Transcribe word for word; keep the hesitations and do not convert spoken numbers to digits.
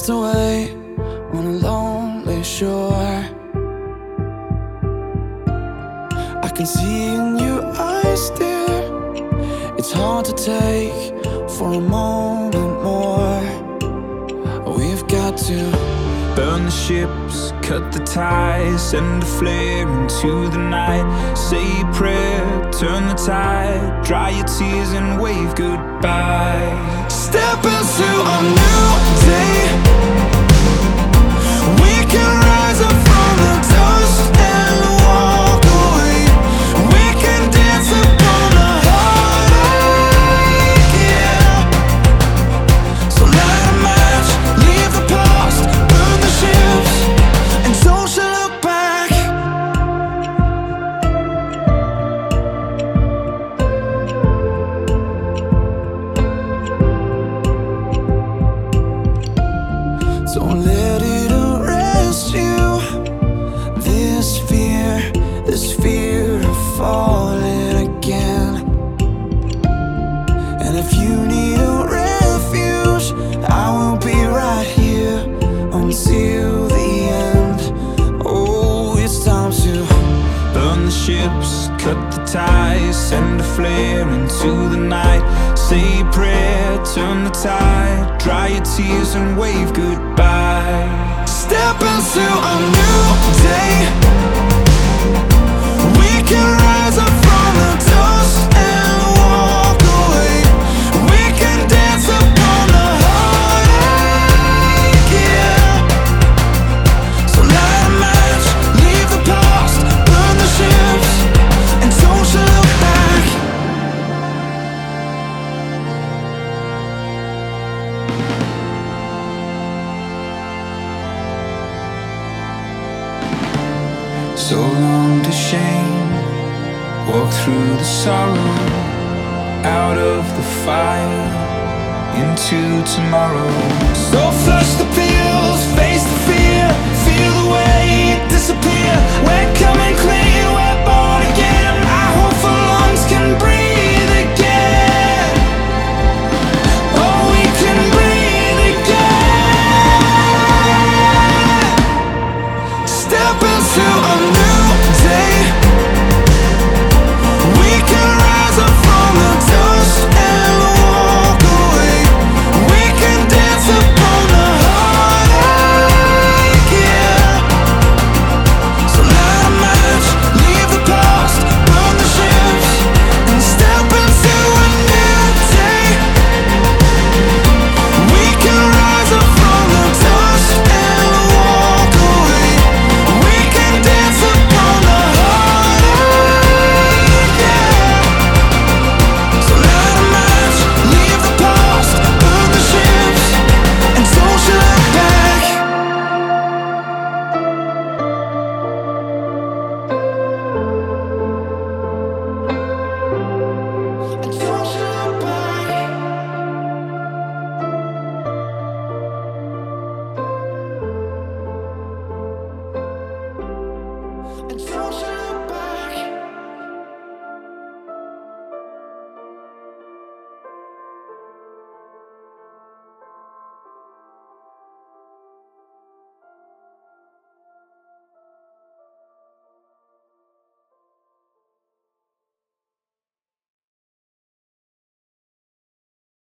drift away on a lonely shore. I can see in your eyes, dear, it's hard to take for a moment more. We've got to burn the ships, cut the ties, send a flare into the night. Say a prayer, turn the tide, dry your tears and wave goodbye. Step into a new day. We can rise up from the dust and walk away. We can dance upon the heartache, yeah. So light a match, leave the past, burn the ships, and don't you look back. Don't let it arrest you. This fear, this fear of falling again. And if you need a refuge, I will be right here until the end. Oh, it's time to Burn the ships, cut the ties, send a flare into the night. Say a prayer, turn the tide, dry your tears and wave goodbye. step into a new day. We can rise up from the dust and walk away. We can dance upon the heartache, yeah. So light a match, leave the past, burn the ships, and don't you look back. So long to shame, walk through the sorrow, out of the fire, into tomorrow. So flush the pills, face the fear, feel the weight disappear. We're coming